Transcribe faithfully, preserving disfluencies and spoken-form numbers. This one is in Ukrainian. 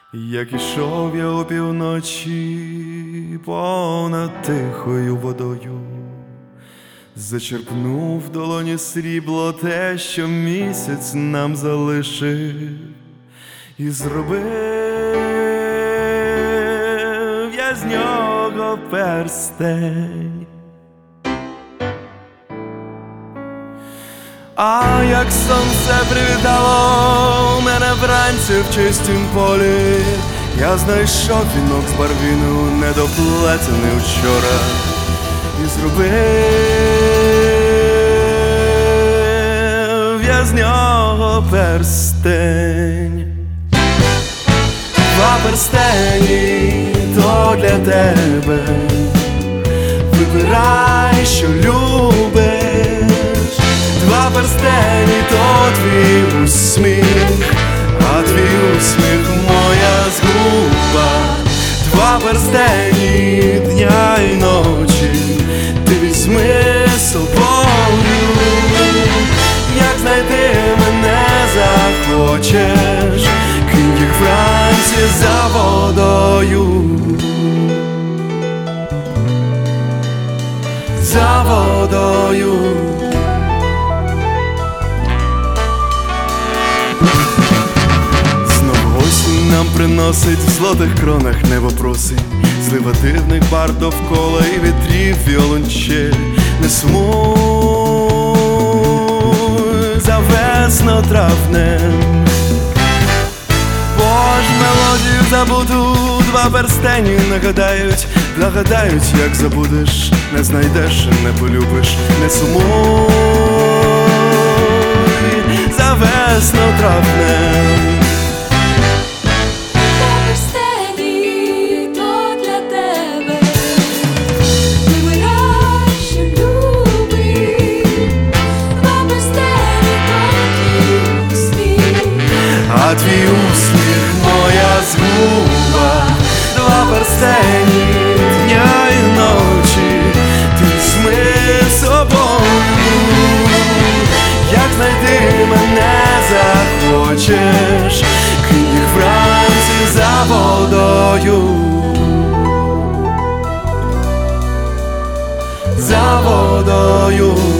Як ішов я опівночі понад тихою водою, зачерпнув в долоні срібло те, що місяць нам залишив, і зробив я з нього перстень. А як сонце привітало мене вранці в чистім полі, я знайшов вінок з барвіну, недоплетений вчора, і зробив я з нього перстень. Два перстені то для тебе, вибирай, що любиш. Два перстені то твій усміх, а твій усміх моя згуба. Два перстені дня й ночі ти візьми з собою. Як знайти мене захочеш, кинь їх вранці за водою, за водою. Нам приносить в злотих кронах небо просить, злива дивних бар довкола і вітрів віолончель. Не сумуй за весно-травнем, бо ж мелодію забуду два перстені нагадають, нагадають, як забудеш, не знайдеш, не полюбиш. Не сумуй за весно-травнем. А твій усміх моя згуба. Два перстені дня й ночі ти візьми з собою. Як знайти мене захочеш, кинь їх вранці за водою, за водою.